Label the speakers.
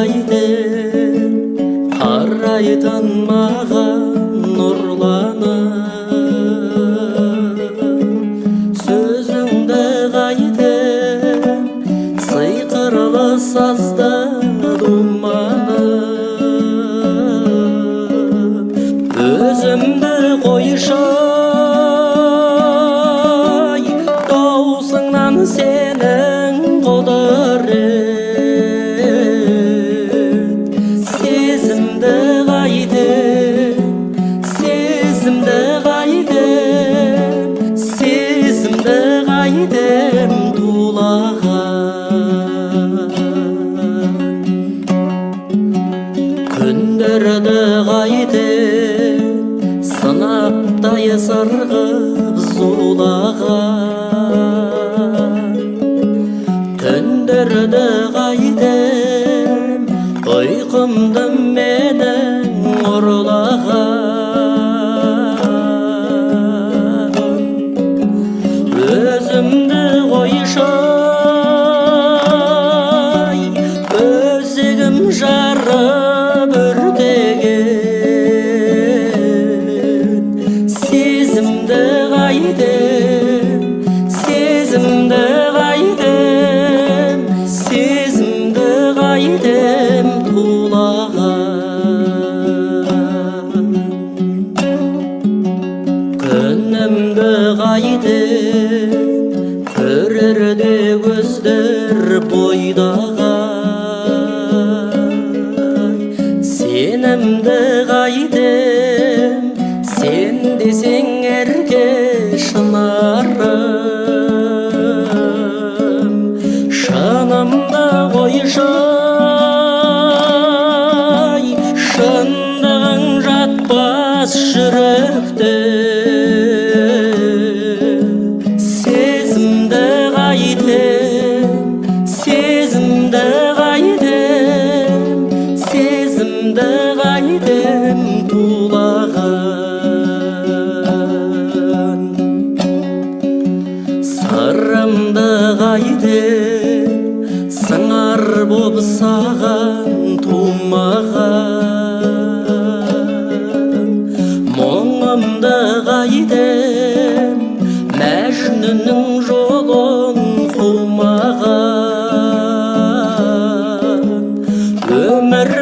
Speaker 1: қайтем қарайтын маған нұрланып сөзіңді қайтем сиқырлы сазда думанып өзімді қойшай даусыңнан сенің құдірет сезімді қайтем сезімді қайтем сезімді қайтем тулаған күндерді қайтем сынаптай сырғып зулаған түндерді қайтем ұйқымды менің ұрлаған өзімді қойшай өзегім жарып өртеген сезімді қайтем сезімді қайтем сезімді қайтем тулаған күнімді қайтем көрерде көздер бойдаған сенімді қайтем сен десең ерке шынарым шынымды қойшай шындығың жатпас жүректе сезімді қайтем сезімді қайтем сезімді қайтем тулаған сырымды қайтем сыңар боп саған тумаған мұңымды қайтем мәжнүннің жолын қумаған өмір